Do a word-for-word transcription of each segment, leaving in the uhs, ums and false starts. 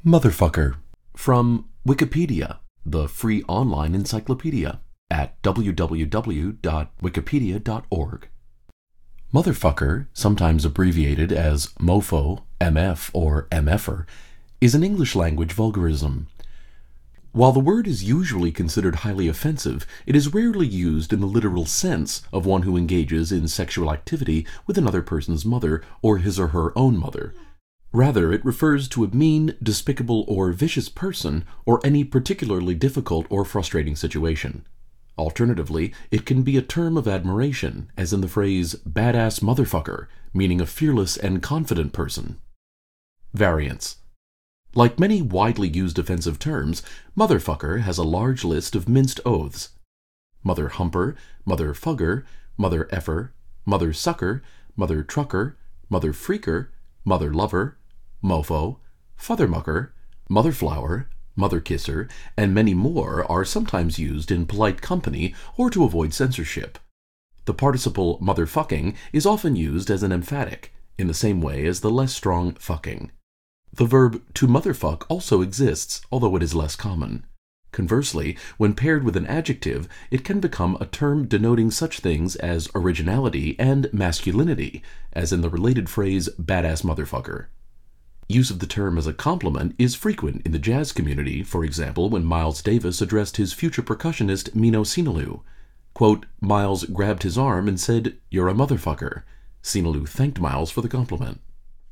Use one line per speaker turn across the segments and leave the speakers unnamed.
Motherfucker. From Wikipedia, the free online encyclopedia, at w w w dot wikipedia dot org. Motherfucker, sometimes abbreviated as mofo, mf, or mf'er, is an English-language vulgarism. While the word is usually considered highly offensive, it is rarely used in the literal sense of one who engages in sexual activity with another person's mother or his or her own mother. Rather, it refers to a mean, despicable, or vicious person, or any particularly difficult or frustrating situation. Alternatively, it can be a term of admiration, as in the phrase badass motherfucker, meaning a fearless and confident person. Variants. Like many widely used offensive terms, motherfucker has a large list of minced oaths. Mother humper, mother fugger, mother effer, mother sucker, mother trucker, mother freaker, mother lover, mofo, fathermucker, motherflower, mother kisser, and many more are sometimes used in polite company or to avoid censorship. The participle motherfucking is often used as an emphatic, in the same way as the less strong fucking. The verb to motherfuck also exists, although it is less common. Conversely, when paired with an adjective, it can become a term denoting such things as originality and masculinity, as in the related phrase badass motherfucker. Use of the term as a compliment is frequent in the jazz community, for example, when Miles Davis addressed his future percussionist Mino Sinalou. Quote, Miles grabbed his arm and said, "You're a motherfucker." Sinalou thanked Miles for the compliment.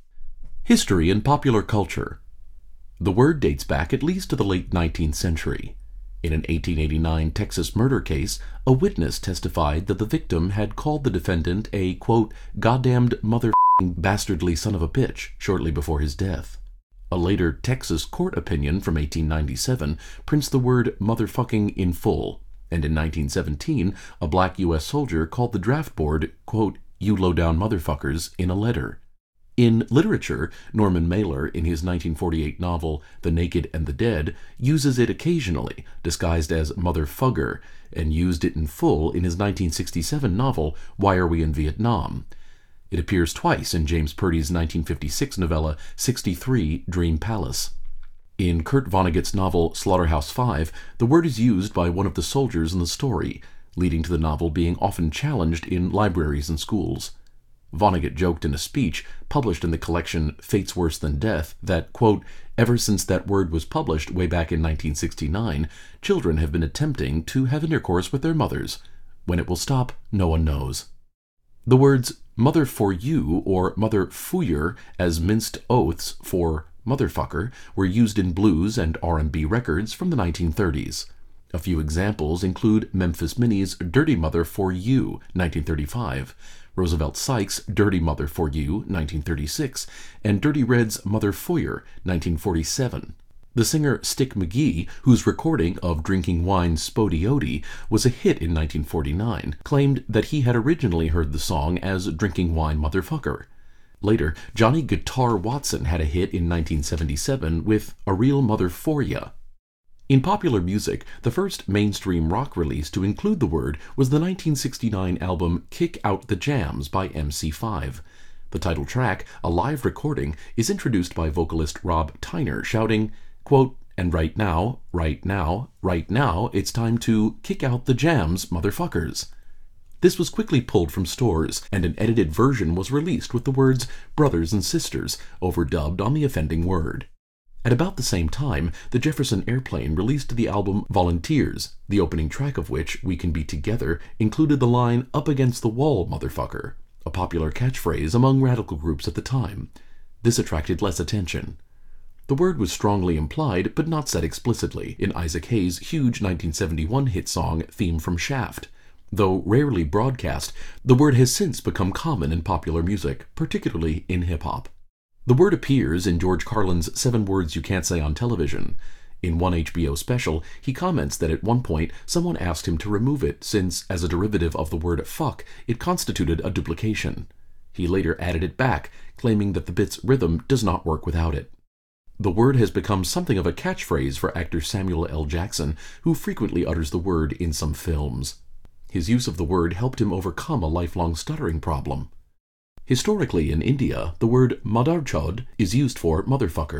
History and popular culture. The word dates back at least to the late nineteenth century. In an eighteen eighty-nine Texas murder case, a witness testified that the victim had called the defendant a, quote, goddamned mother bastardly son of a bitch shortly before his death. A later Texas court opinion from eighteen ninety-seven prints the word motherfucking in full, and in nineteen seventeen, a black U S soldier called the draft board, quote, you low-down motherfuckers, in a letter. In literature, Norman Mailer, in his nineteen forty-eight novel The Naked and the Dead, uses it occasionally, disguised as motherfugger, and used it in full in his nineteen sixty-seven novel Why Are We in Vietnam? It appears twice in James Purdy's nineteen fifty-six novella sixty-three Dream Palace. In Kurt Vonnegut's novel Slaughterhouse Five, the word is used by one of the soldiers in the story, leading to the novel being often challenged in libraries and schools. Vonnegut joked in a speech, published in the collection Fate's Worse Than Death, that, quote, ever since that word was published way back in nineteen sixty-nine, children have been attempting to have intercourse with their mothers. When it will stop, no one knows. The words mother for you or mother fooyer as minced oaths for motherfucker were used in blues and R and B records from the nineteen thirties. A few examples include Memphis Minnie's Dirty Mother for You, nineteen thirty-five, Roosevelt Sykes' Dirty Mother for You, nineteen thirty-six, and Dirty Red's Mother Fooyer, nineteen forty-seven. The singer Stick McGee, whose recording of Drinking Wine Spody-Ody was a hit in nineteen forty-nine, claimed that he had originally heard the song as Drinking Wine Motherfucker. Later, Johnny Guitar Watson had a hit in nineteen seventy-seven with A Real Mother For Ya. In popular music, the first mainstream rock release to include the word was the nineteen sixty-nine album Kick Out the Jams by M C five. The title track, a live recording, is introduced by vocalist Rob Tyner shouting, quote, and right now, right now, right now, it's time to kick out the jams, motherfuckers. This was quickly pulled from stores, and an edited version was released with the words brothers and sisters overdubbed on the offending word. At about the same time, the Jefferson Airplane released the album Volunteers, the opening track of which, We Can Be Together, included the line Up Against the Wall, motherfucker, a popular catchphrase among radical groups at the time. This attracted less attention. The word was strongly implied, but not said explicitly, in Isaac Hayes' huge nineteen seventy-one hit song Theme from Shaft. Though rarely broadcast, the word has since become common in popular music, particularly in hip-hop. The word appears in George Carlin's Seven Words You Can't Say on Television. In one H B O special, he comments that at one point someone asked him to remove it since, as a derivative of the word fuck, it constituted a duplication. He later added it back, claiming that the bit's rhythm does not work without it. The word has become something of a catchphrase for actor Samuel L. Jackson, who frequently utters the word in some films. His use of the word helped him overcome a lifelong stuttering problem. Historically in India, the word madarchod is used for motherfucker,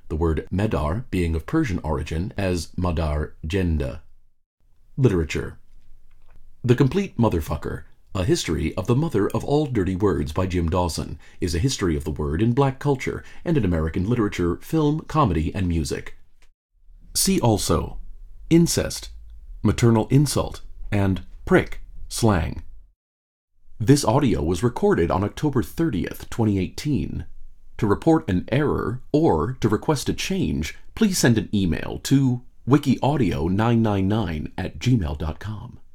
the word medar being of Persian origin as madar jenda. Literature. The Complete Motherfucker, A History of the Mother of All Dirty Words by Jim Dawson, is a history of the word in black culture and in American literature, film, comedy, and music. See also incest, maternal insult, and prick slang. This audio was recorded on October thirtieth, twenty eighteen. To report an error or to request a change, please send an email to wikiaudio nine nine nine at gmail dot com.